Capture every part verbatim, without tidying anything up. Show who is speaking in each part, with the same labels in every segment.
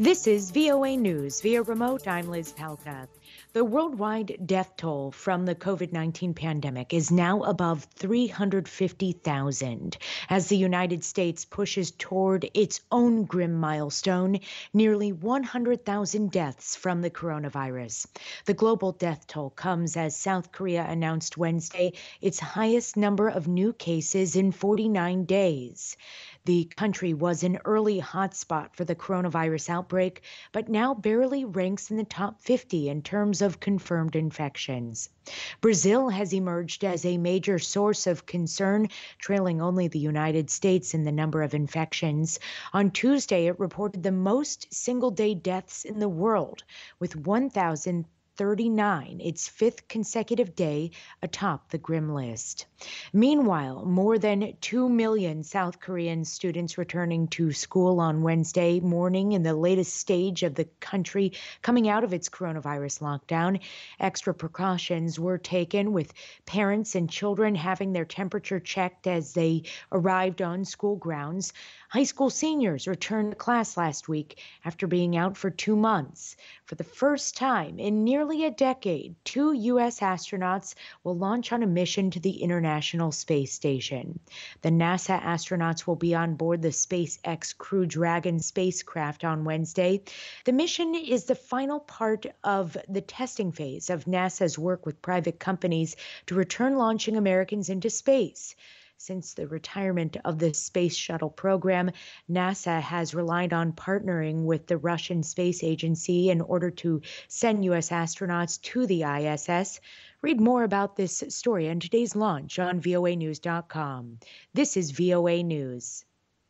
Speaker 1: This is V O A News. Via remote, I'm Liz Palka. The worldwide death toll from the COVID nineteen pandemic is now above three hundred fifty thousand as the United States pushes toward its own grim milestone, nearly one hundred thousand deaths from the coronavirus. The global death toll comes as South Korea announced Wednesday its highest number of new cases in forty-nine days. The country was an early hotspot for the coronavirus outbreak, but now barely ranks in the top fifty in terms of confirmed infections. Brazil has emerged as a major source of concern, trailing only the United States in the number of infections. On Tuesday, it reported the most single-day deaths in the world, with one thousand thirty-nine, its fifth consecutive day atop the grim list. Meanwhile, more than two million South Korean students returning to school on Wednesday morning in the latest stage of the country coming out of its coronavirus lockdown. Extra precautions were taken, with parents and children having their temperature checked as they arrived on school grounds. High school seniors returned to class last week after being out for two months. For the first time in nearly a decade, two U S astronauts will launch on a mission to the International Space Station. The NASA astronauts will be on board the SpaceX Crew Dragon spacecraft on Wednesday. The mission is the final part of the testing phase of NASA's work with private companies to return launching Americans into space. Since the retirement of the Space Shuttle program, NASA has relied on partnering with the Russian Space Agency in order to send U S astronauts to the I S S. Read more about this story and today's launch on V O A news dot com. This is V O A News.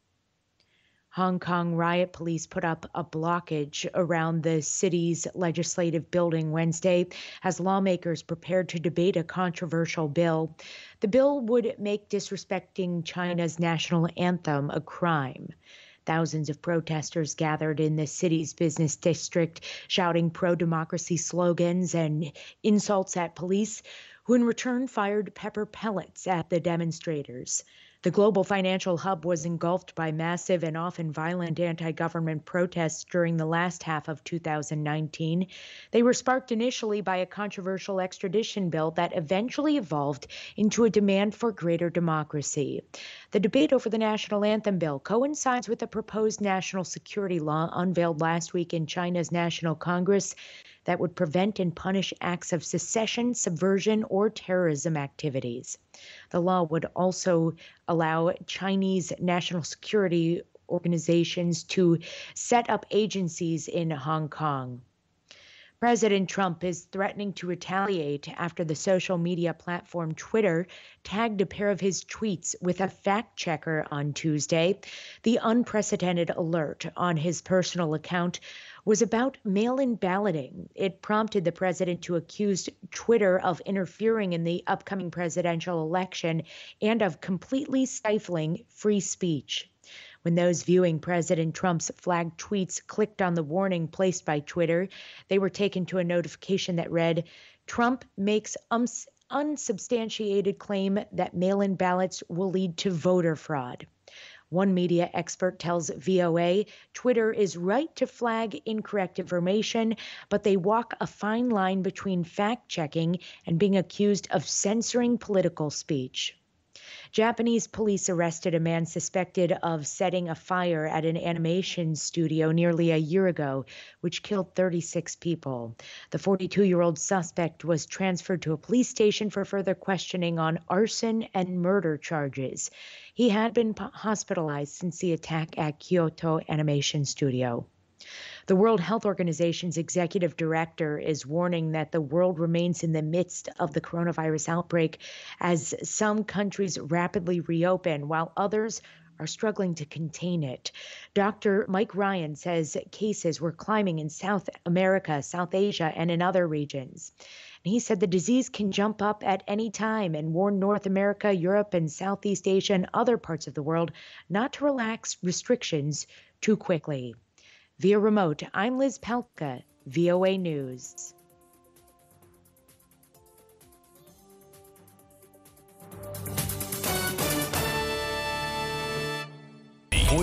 Speaker 1: Hong Kong riot police put up a blockage around the city's legislative building Wednesday as lawmakers prepared to debate a controversial bill. The bill would make disrespecting China's national anthem a crime. Thousands of protesters gathered in the city's business district, shouting pro-democracy slogans and insults at police, who in return fired pepper pellets at the demonstrators. The global financial hub was engulfed by massive and often violent anti-government protests during the last half of two thousand nineteen. They were sparked initially by a controversial extradition bill that eventually evolved into a demand for greater democracy. The debate over the national anthem bill coincides with a proposed national security law unveiled last week in China's National Congress that would prevent and punish acts of secession, subversion, or terrorism activities. The law would also allow Chinese national security organizations to set up agencies in Hong Kong. President Trump is threatening to retaliate after the social media platform Twitter tagged a pair of his tweets with a fact checker on Tuesday. The unprecedented alert on his personal account was about mail-in balloting. It prompted the president to accuse Twitter of interfering in the upcoming presidential election and of completely stifling free speech. When those viewing President Trump's flagged tweets clicked on the warning placed by Twitter, they were taken to a notification that read, "Trump makes ums- unsubstantiated claim that mail-in ballots will lead to voter fraud." One media expert tells V O A Twitter is right to flag incorrect information, but they walk a fine line between fact-checking and being accused of censoring political speech. Japanese police arrested a man suspected of setting a fire at an animation studio nearly a year ago, which killed thirty-six people. The forty-two-year-old suspect was transferred to a police station for further questioning on arson and murder charges. He had been hospitalized since the attack at Kyoto Animation Studio. The World Health Organization's executive director is warning that the world remains in the midst of the coronavirus outbreak as some countries rapidly reopen while others are struggling to contain it. Doctor Mike Ryan says cases were climbing in South America, South Asia, and in other regions. And he said the disease can jump up at any time and warned North America, Europe, and Southeast Asia and other parts of the world not to relax restrictions too quickly. Via remote, I'm Liz Palka, V O A News.